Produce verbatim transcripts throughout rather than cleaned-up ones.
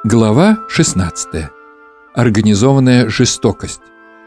Глава шестнадцатая. Организованная жестокость.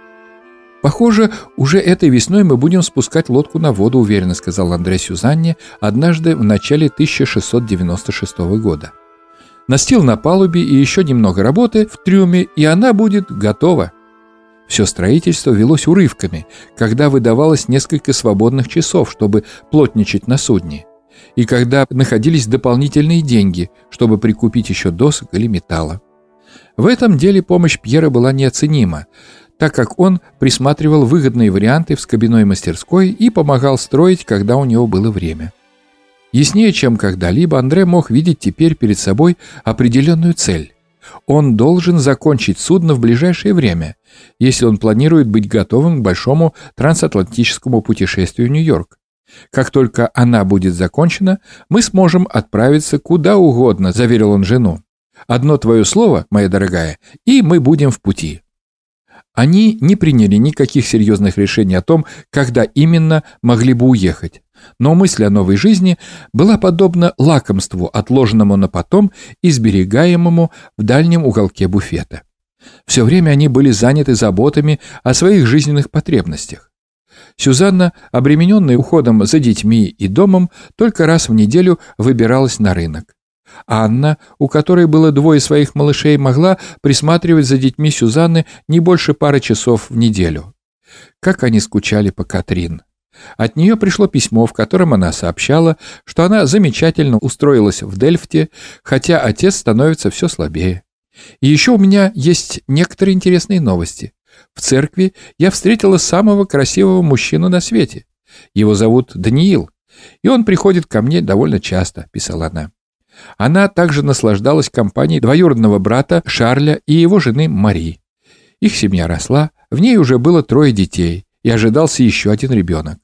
«Похоже, уже этой весной мы будем спускать лодку на воду», — уверенно сказал Андре Сюзанне однажды в начале тысяча шестьсот девяносто шестого года. «Настил на палубе и еще немного работы в трюме, и она будет готова». Все строительство велось урывками, когда выдавалось несколько свободных часов, чтобы плотничать на судне, и когда находились дополнительные деньги, чтобы прикупить еще досок или металла. В этом деле помощь Пьера была неоценима, так как он присматривал выгодные варианты в скобяной мастерской и помогал строить, когда у него было время. Яснее, чем когда-либо, Андре мог видеть теперь перед собой определенную цель. Он должен закончить судно в ближайшее время, если он планирует быть готовым к большому трансатлантическому путешествию в Нью-Йорк. «Как только она будет закончена, мы сможем отправиться куда угодно», — заверил он жену. «Одно твое слово, моя дорогая, и мы будем в пути». Они не приняли никаких серьезных решений о том, когда именно могли бы уехать, но мысль о новой жизни была подобна лакомству, отложенному на потом и сберегаемому в дальнем уголке буфета. Все время они были заняты заботами о своих жизненных потребностях. Сюзанна, обремененная уходом за детьми и домом, только раз в неделю выбиралась на рынок. Анна, у которой было двое своих малышей, могла присматривать за детьми Сюзанны не больше пары часов в неделю. Как они скучали по Катрин. От нее пришло письмо, в котором она сообщала, что она замечательно устроилась в Дельфте, хотя отец становится все слабее. И еще у меня есть некоторые интересные новости. В церкви я встретила самого красивого мужчину на свете. Его зовут Даниил, и он приходит ко мне довольно часто, писала она. Она также наслаждалась компанией двоюродного брата Шарля и его жены Мари. Их семья росла, в ней уже было трое детей, и ожидался еще один ребенок.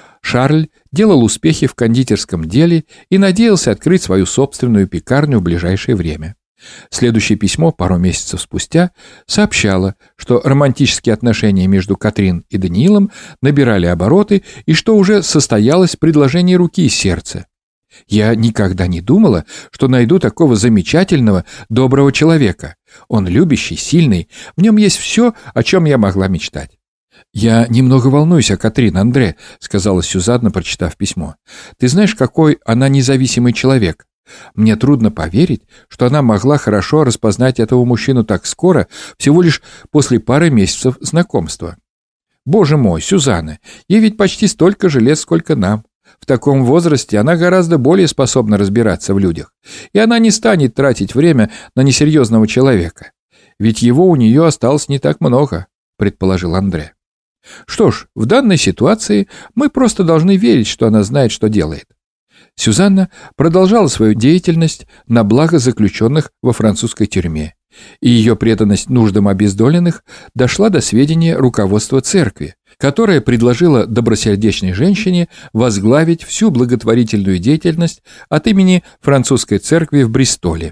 Шарль делал успехи в кондитерском деле и надеялся открыть свою собственную пекарню в ближайшее время. Следующее письмо, пару месяцев спустя, сообщало, что романтические отношения между Катрин и Даниилом набирали обороты и что уже состоялось предложение руки и сердца. «Я никогда не думала, что найду такого замечательного, доброго человека. Он любящий, сильный, в нем есть все, о чем я могла мечтать». «Я немного волнуюсь о Катрин, Андре», — сказала Сюзанна, прочитав письмо. «Ты знаешь, какой она независимый человек? Мне трудно поверить, что она могла хорошо распознать этого мужчину так скоро, всего лишь после пары месяцев знакомства. Боже мой, Сюзанна, ей ведь почти столько же лет, сколько нам. В таком возрасте она гораздо более способна разбираться в людях, и она не станет тратить время на несерьезного человека. Ведь его у нее осталось не так много», — предположил Андре. «Что ж, в данной ситуации мы просто должны верить, что она знает, что делает». Сюзанна продолжала свою деятельность на благо заключенных во французской тюрьме, и ее преданность нуждам обездоленных дошла до сведения руководства церкви, которое предложило добросердечной женщине возглавить всю благотворительную деятельность от имени французской церкви в Бристоле.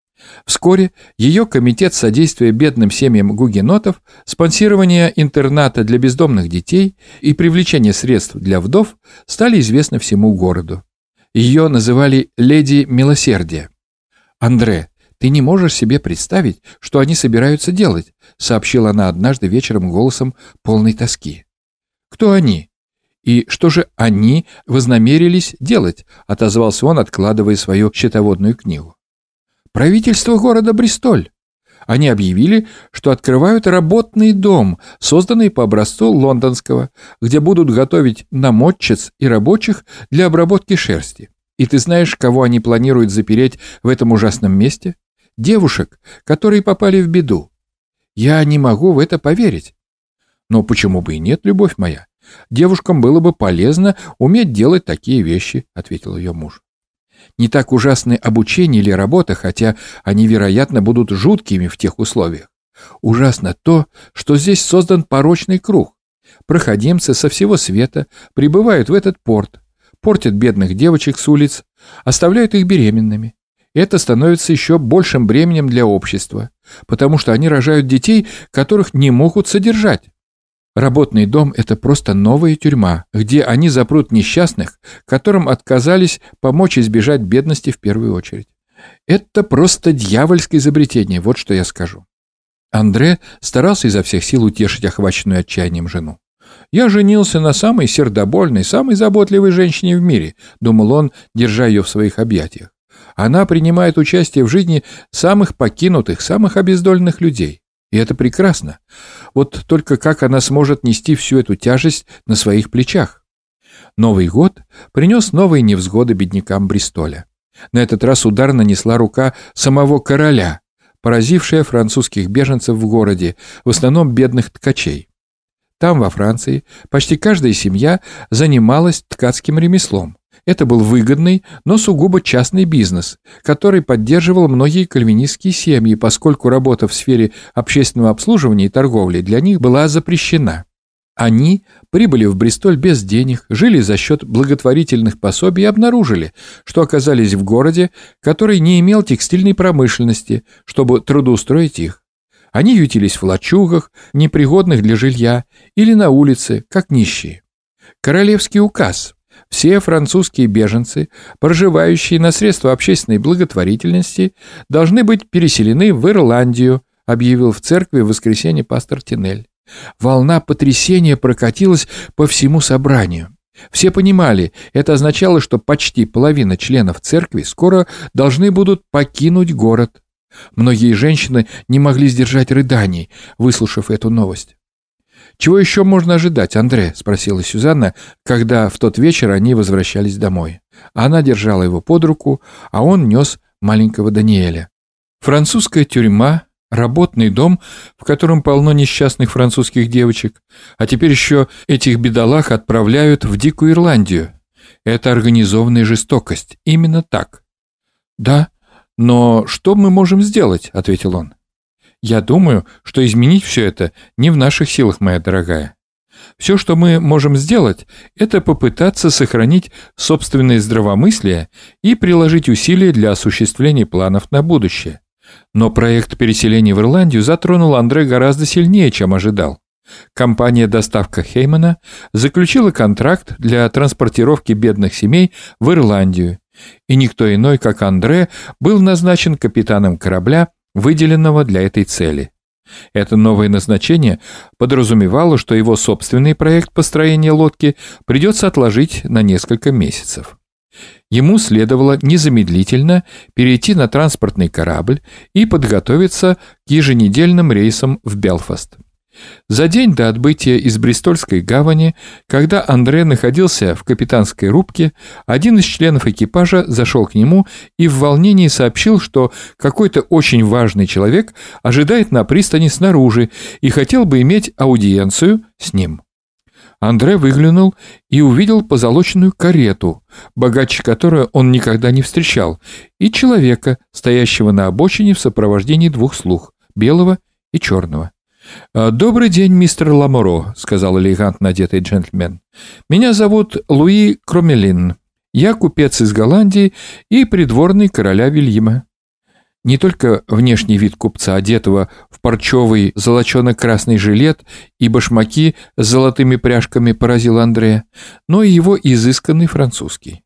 Вскоре ее комитет содействия бедным семьям гугенотов, спонсирования интерната для бездомных детей и привлечения средств для вдов стали известны всему городу. Ее называли «Леди Милосердия». «Андре, ты не можешь себе представить, что они собираются делать», сообщила она однажды вечером голосом полной тоски. «Кто они? И что же они вознамерились делать?» отозвался он, откладывая свою счетоводную книгу. «Правительство города Бристоль. Они объявили, что открывают работный дом, созданный по образцу лондонского, где будут готовить намотчиц и рабочих для обработки шерсти. И ты знаешь, кого они планируют запереть в этом ужасном месте? Девушек, которые попали в беду. Я не могу в это поверить». «Но почему бы и нет, любовь моя? Девушкам было бы полезно уметь делать такие вещи», — ответил ее муж. «Не так ужасны обучение или работа, хотя они, вероятно, будут жуткими в тех условиях. Ужасно то, что здесь создан порочный круг. Проходимцы со всего света прибывают в этот порт, портят бедных девочек с улиц, оставляют их беременными. Это становится еще большим бременем для общества, потому что они рожают детей, которых не могут содержать. Работный дом – это просто новая тюрьма, где они запрут несчастных, которым отказались помочь избежать бедности в первую очередь. Это просто дьявольское изобретение, вот что я скажу. Андре старался изо всех сил утешить охваченную отчаянием жену. «Я женился на самой сердобольной, самой заботливой женщине в мире», — думал он, держа ее в своих объятиях. «Она принимает участие в жизни самых покинутых, самых обездоленных людей. И это прекрасно. Вот только как она сможет нести всю эту тяжесть на своих плечах?» Новый год принес новые невзгоды беднякам Бристоля. На этот раз удар нанесла рука самого короля, поразившая французских беженцев в городе, в основном бедных ткачей. Там, во Франции, почти каждая семья занималась ткацким ремеслом. Это был выгодный, но сугубо частный бизнес, который поддерживал многие кальвинистские семьи, поскольку работа в сфере общественного обслуживания и торговли для них была запрещена. Они прибыли в Бристоль без денег, жили за счет благотворительных пособий и обнаружили, что оказались в городе, который не имел текстильной промышленности, чтобы трудоустроить их. Они ютились в лачугах, непригодных для жилья, или на улице, как нищие. Королевский указ. Все французские беженцы, проживающие на средства общественной благотворительности, должны быть переселены в Ирландию, объявил в церкви в воскресенье пастор Тинель. Волна потрясения прокатилась по всему собранию. Все понимали, это означало, что почти половина членов церкви скоро должны будут покинуть город. Многие женщины не могли сдержать рыданий, выслушав эту новость. «Чего еще можно ожидать, Андре?» — спросила Сюзанна, когда в тот вечер они возвращались домой. Она держала его под руку, а он нес маленького Даниэля. Французская тюрьма, работный дом, в котором полно несчастных французских девочек, а теперь еще этих бедолаг отправляют в Дикую Ирландию. Это организованная жестокость. Именно так. «Да, но что мы можем сделать?» — ответил он. «Я думаю, что изменить все это не в наших силах, моя дорогая. Все, что мы можем сделать, это попытаться сохранить собственное здравомыслие и приложить усилия для осуществления планов на будущее. Но проект переселения в Ирландию затронул Андре гораздо сильнее, чем ожидал. Компания «Доставка Хеймана» заключила контракт для транспортировки бедных семей в Ирландию, и никто иной, как Андре, был назначен капитаном корабля, выделенного для этой цели. Это новое назначение подразумевало, что его собственный проект построения лодки придется отложить на несколько месяцев. Ему следовало незамедлительно перейти на транспортный корабль и подготовиться к еженедельным рейсам в Белфаст. За день до отбытия из Бристольской гавани, когда Андре находился в капитанской рубке, один из членов экипажа зашел к нему и в волнении сообщил, что какой-то очень важный человек ожидает на пристани снаружи и хотел бы иметь аудиенцию с ним. Андре выглянул и увидел позолоченную карету, богаче которую он никогда не встречал, и человека, стоящего на обочине в сопровождении двух слуг, белого и черного. «Добрый день, мистер Ламоро», — сказал элегантно одетый джентльмен. «Меня зовут Луи Кромелин. Я купец из Голландии и придворный короля Вильяма». Не только внешний вид купца, одетого в парчевый золочено-красный жилет и башмаки с золотыми пряжками, поразил Андрея, но и его изысканный французский.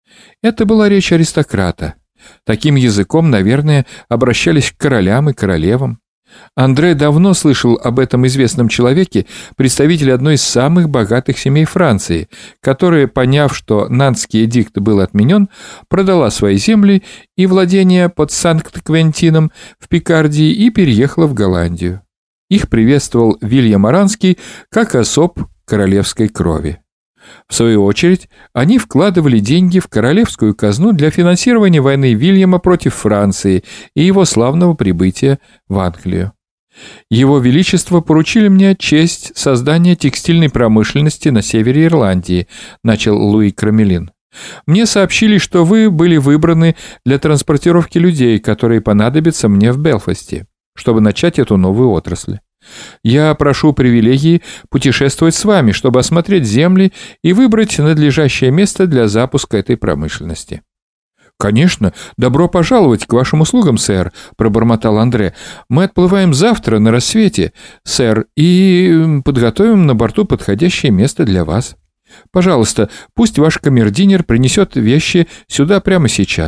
Это была речь аристократа. Таким языком, наверное, обращались к королям и королевам. Андре давно слышал об этом известном человеке, представителе одной из самых богатых семей Франции, которая, поняв, что Нантский эдикт был отменен, продала свои земли и владения под Санкт-Квентином в Пикардии и переехала в Голландию. Их приветствовал Вильям Оранский как особ королевской крови. В свою очередь, они вкладывали деньги в королевскую казну для финансирования войны Вильяма против Франции и его славного прибытия в Англию. Его Величество поручили мне честь создания текстильной промышленности на севере Ирландии, начал Луи Кромелин. Мне сообщили, что вы были выбраны для транспортировки людей, которые понадобятся мне в Белфасте, чтобы начать эту новую отрасль. Я прошу привилегии путешествовать с вами, чтобы осмотреть земли и выбрать надлежащее место для запуска этой промышленности». «Конечно, добро пожаловать к вашим услугам, сэр», — пробормотал Андре. «Мы отплываем завтра на рассвете, сэр, и подготовим на борту подходящее место для вас. Пожалуйста, пусть ваш камердинер принесет вещи сюда прямо сейчас.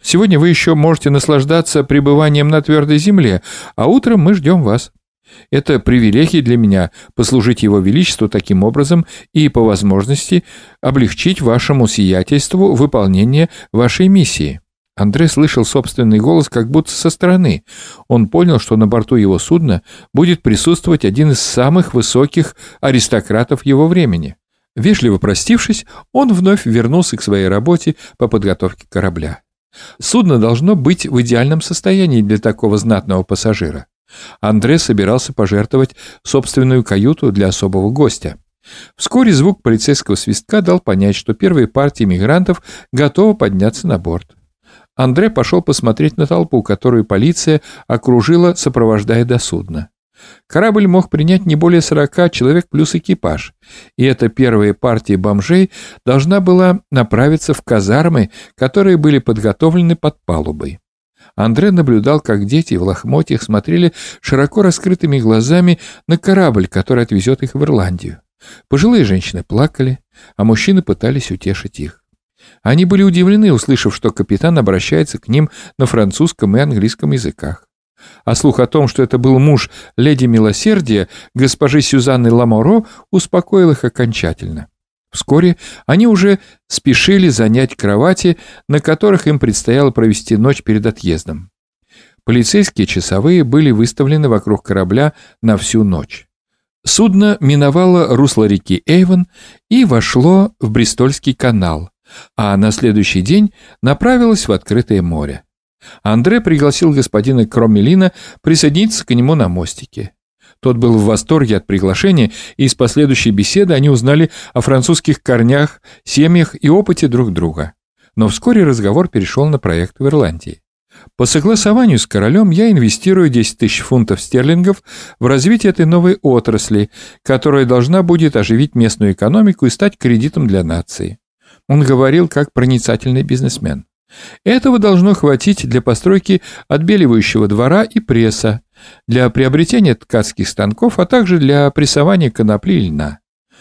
Сегодня вы еще можете наслаждаться пребыванием на твердой земле, а утром мы ждем вас. Это привилегия для меня послужить Его Величеству таким образом и, по возможности, облегчить вашему сиятельству выполнение вашей миссии». Андре слышал собственный голос как будто со стороны. Он понял, что на борту его судна будет присутствовать один из самых высоких аристократов его времени. Вежливо простившись, он вновь вернулся к своей работе по подготовке корабля. Судно должно быть в идеальном состоянии для такого знатного пассажира. Андре собирался пожертвовать собственную каюту для особого гостя. Вскоре звук полицейского свистка дал понять, что первая партия мигрантов готова подняться на борт. Андре пошел посмотреть на толпу, которую полиция окружила, сопровождая до судна. Корабль мог принять не более сорока человек плюс экипаж, и эта первая партия бомжей должна была направиться в казармы, которые были подготовлены под палубой. Андре наблюдал, как дети в лохмотьях смотрели широко раскрытыми глазами на корабль, который отвезет их в Ирландию. Пожилые женщины плакали, а мужчины пытались утешить их. Они были удивлены, услышав, что капитан обращается к ним на французском и английском языках. А слух о том, что это был муж леди Милосердия, госпожи Сюзанны Ламоро, успокоил их окончательно. Вскоре они уже спешили занять кровати, на которых им предстояло провести ночь перед отъездом. Полицейские часовые были выставлены вокруг корабля на всю ночь. Судно миновало русло реки Эйвон и вошло в Бристольский канал, а на следующий день направилось в открытое море. Андре пригласил господина Кроммелина присоединиться к нему на мостике. Тот был в восторге от приглашения, и из последующей беседы они узнали о французских корнях, семьях и опыте друг друга. Но вскоре разговор перешел на проект в Ирландии. По согласованию с королем я инвестирую десять тысяч фунтов стерлингов в развитие этой новой отрасли, которая должна будет оживить местную экономику и стать кредитом для нации. Он говорил как проницательный бизнесмен. Этого должно хватить для постройки отбеливающего двора и пресса, для приобретения ткацких станков, а также для прессования конопли и льна.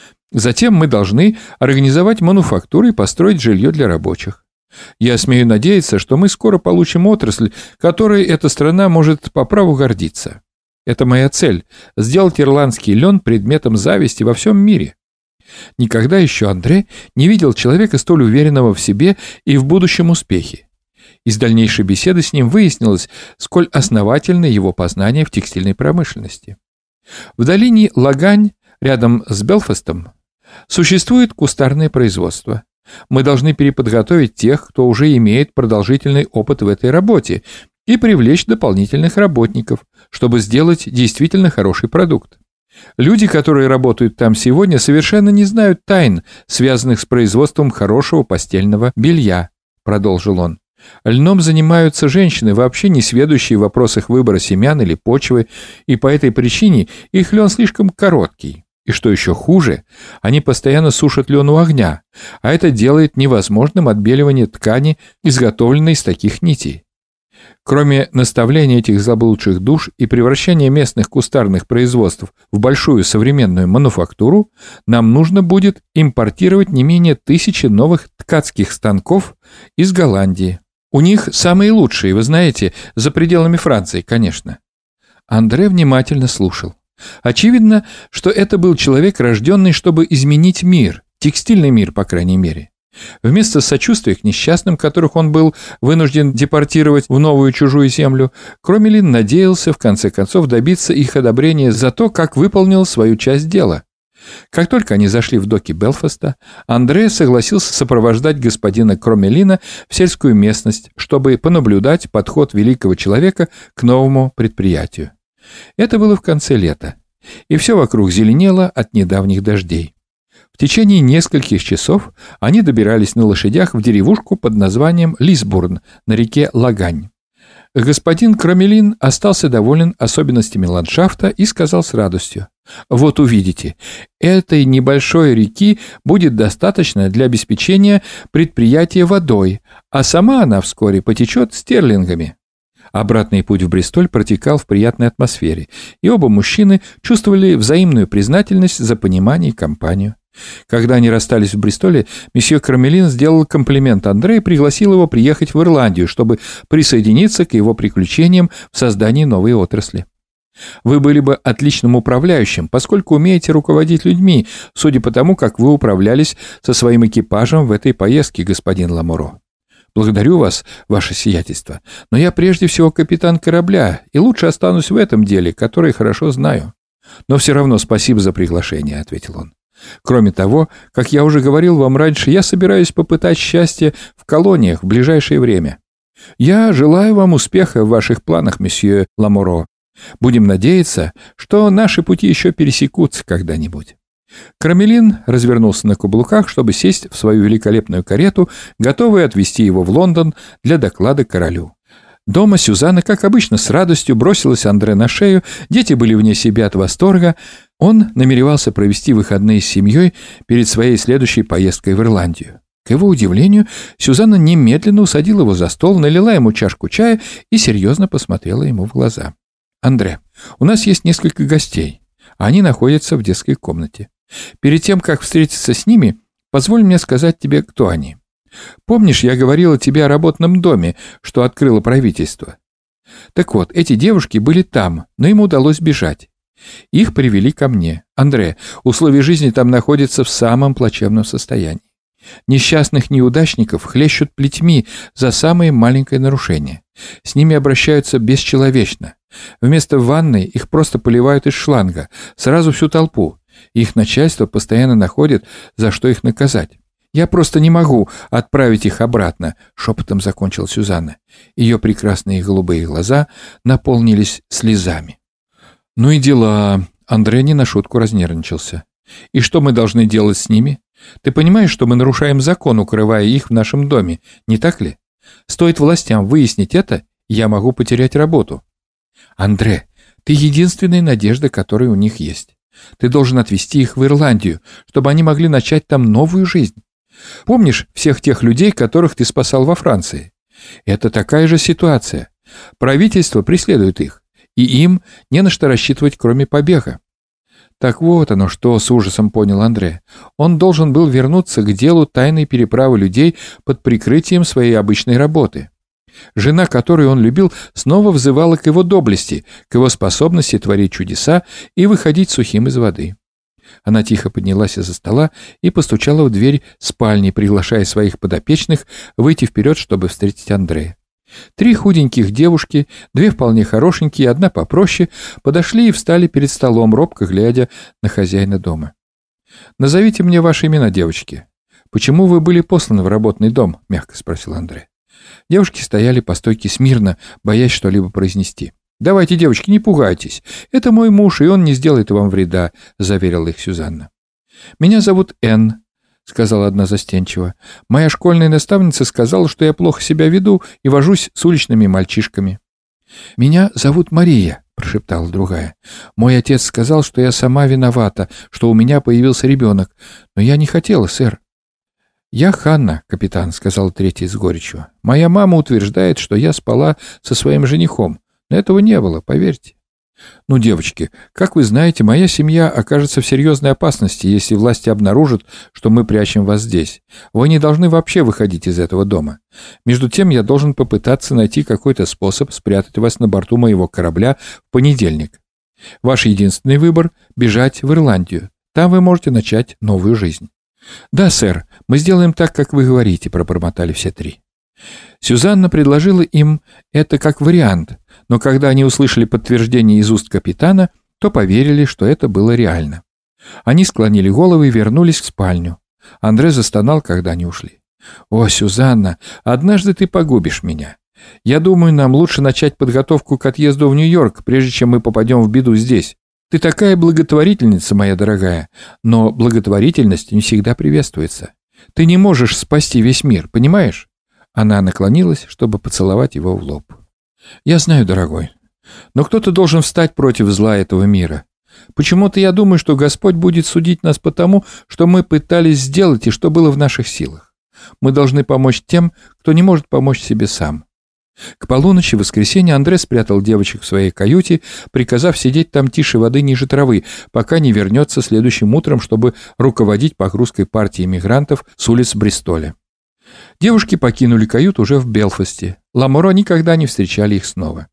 Затем мы должны организовать мануфактуру и построить жилье для рабочих. Я смею надеяться, что мы скоро получим отрасль, которой эта страна может по праву гордиться. Это моя цель – сделать ирландский лен предметом зависти во всем мире. Никогда еще Андре не видел человека столь уверенного в себе и в будущем успехе. Из дальнейшей беседы с ним выяснилось, сколь основательны его познания в текстильной промышленности. В долине Лагань, рядом с Белфастом, существует кустарное производство. Мы должны переподготовить тех, кто уже имеет продолжительный опыт в этой работе, и привлечь дополнительных работников, чтобы сделать действительно хороший продукт. Люди, которые работают там сегодня, совершенно не знают тайн, связанных с производством хорошего постельного белья, продолжил он. Льном занимаются женщины, вообще не сведущие в вопросах выбора семян или почвы, и по этой причине их лен слишком короткий. И что еще хуже, они постоянно сушат лен у огня, а это делает невозможным отбеливание ткани, изготовленной из таких нитей. Кроме наставления этих заблудших душ и превращения местных кустарных производств в большую современную мануфактуру, нам нужно будет импортировать не менее тысячи новых ткацких станков из Голландии. У них самые лучшие, вы знаете, за пределами Франции, конечно. Андре внимательно слушал. Очевидно, что это был человек, рожденный, чтобы изменить мир, текстильный мир, по крайней мере. Вместо сочувствия к несчастным, которых он был вынужден депортировать в новую чужую землю, Кроммелин надеялся в конце концов добиться их одобрения за то, как выполнил свою часть дела. Как только они зашли в доки Белфаста, Андре согласился сопровождать господина Кроммелина в сельскую местность, чтобы понаблюдать подход великого человека к новому предприятию. Это было в конце лета, и все вокруг зеленело от недавних дождей. В течение нескольких часов они добирались на лошадях в деревушку под названием Лисбурн на реке Лагань. Господин Кроммелин остался доволен особенностями ландшафта и сказал с радостью: «Вот увидите, этой небольшой реки будет достаточно для обеспечения предприятия водой, а сама она вскоре потечет стерлингами». Обратный путь в Бристоль протекал в приятной атмосфере, и оба мужчины чувствовали взаимную признательность за понимание и компанию. Когда они расстались в Бристоле, месье Кармелин сделал комплимент Андре и пригласил его приехать в Ирландию, чтобы присоединиться к его приключениям в создании новой отрасли. Вы были бы отличным управляющим, поскольку умеете руководить людьми, судя по тому, как вы управлялись со своим экипажем в этой поездке, господин Ламоро. Благодарю вас, ваше сиятельство, но я прежде всего капитан корабля, и лучше останусь в этом деле, которое хорошо знаю. Но все равно спасибо за приглашение, ответил он. Кроме того, как я уже говорил вам раньше, я собираюсь попытать счастье в колониях в ближайшее время. Я желаю вам успеха в ваших планах, месье Ламоро. Будем надеяться, что наши пути еще пересекутся когда-нибудь. Кармелин развернулся на каблуках, чтобы сесть в свою великолепную карету, готовый отвезти его в Лондон для доклада королю. Дома Сюзанна, как обычно, с радостью бросилась Андре на шею, дети были вне себя от восторга. Он намеревался провести выходные с семьей перед своей следующей поездкой в Ирландию. К его удивлению, Сюзанна немедленно усадила его за стол, налила ему чашку чая и серьезно посмотрела ему в глаза. «Андре, у нас есть несколько гостей. Они находятся в детской комнате. Перед тем, как встретиться с ними, позволь мне сказать тебе, кто они. Помнишь, я говорила тебе о работном доме, что открыло правительство? Так вот, эти девушки были там, но им удалось бежать. Их привели ко мне. Андре, условия жизни там находятся в самом плачевном состоянии. Несчастных неудачников хлещут плетьми за самое маленькое нарушение. С ними обращаются бесчеловечно. Вместо ванной их просто поливают из шланга, сразу всю толпу. Их начальство постоянно находит, за что их наказать. «Я просто не могу отправить их обратно», — шепотом закончила Сюзанна. Ее прекрасные голубые глаза наполнились слезами. «Ну и дела». Андре не на шутку разнервничался. «И что мы должны делать с ними? Ты понимаешь, что мы нарушаем закон, укрывая их в нашем доме, не так ли? Стоит властям выяснить это, я могу потерять работу». «Андре, ты единственная надежда, которая у них есть. Ты должен отвезти их в Ирландию, чтобы они могли начать там новую жизнь. Помнишь всех тех людей, которых ты спасал во Франции? Это такая же ситуация. Правительство преследует их, и им не на что рассчитывать, кроме побега». Так вот оно что, с ужасом понял Андре. Он должен был вернуться к делу тайной переправы людей под прикрытием своей обычной работы. Жена, которую он любил, снова взывала к его доблести, к его способности творить чудеса и выходить сухим из воды. Она тихо поднялась из-за стола и постучала в дверь спальни, приглашая своих подопечных выйти вперед, чтобы встретить Андрея. Три худеньких девушки, две вполне хорошенькие, одна попроще, подошли и встали перед столом, робко глядя на хозяина дома. «Назовите мне ваши имена, девочки. Почему вы были посланы в работный дом?» — мягко спросил Андре. Девушки стояли по стойке смирно, боясь что-либо произнести. «Давайте, девочки, не пугайтесь. Это мой муж, и он не сделает вам вреда», — заверила их Сюзанна. «Меня зовут Энн», — сказала одна застенчиво. «Моя школьная наставница сказала, что я плохо себя веду и вожусь с уличными мальчишками». «Меня зовут Мария», — прошептала другая. «Мой отец сказал, что я сама виновата, что у меня появился ребенок, но я не хотела, сэр». «Я Ханна, капитан», — сказала третья с горечью. «Моя мама утверждает, что я спала со своим женихом, но этого не было, поверьте». «Ну, девочки, как вы знаете, моя семья окажется в серьезной опасности, если власти обнаружат, что мы прячем вас здесь. Вы не должны вообще выходить из этого дома. Между тем, я должен попытаться найти какой-то способ спрятать вас на борту моего корабля в понедельник. Ваш единственный выбор — бежать в Ирландию. Там вы можете начать новую жизнь». «Да, сэр, мы сделаем так, как вы говорите», — пробормотали все три. Сюзанна предложила им это как вариант, но когда они услышали подтверждение из уст капитана, то поверили, что это было реально. Они склонили головы и вернулись в спальню. Андре застонал, когда они ушли. «О, Сюзанна, однажды ты погубишь меня. Я думаю, нам лучше начать подготовку к отъезду в Нью-Йорк, прежде чем мы попадем в беду здесь. Ты такая благотворительница, моя дорогая, но благотворительность не всегда приветствуется. Ты не можешь спасти весь мир, понимаешь?» Она наклонилась, чтобы поцеловать его в лоб. «Я знаю, дорогой, но кто-то должен встать против зла этого мира. Почему-то я думаю, что Господь будет судить нас по тому, что мы пытались сделать и что было в наших силах. Мы должны помочь тем, кто не может помочь себе сам. К полуночи в воскресенье Андре спрятал девочек в своей каюте, приказав сидеть там тише воды ниже травы, пока не вернется следующим утром, чтобы руководить погрузкой партии мигрантов с улиц Бристоля. Девушки покинули каюту уже в Белфасте. Ламоро никогда не встречали их снова.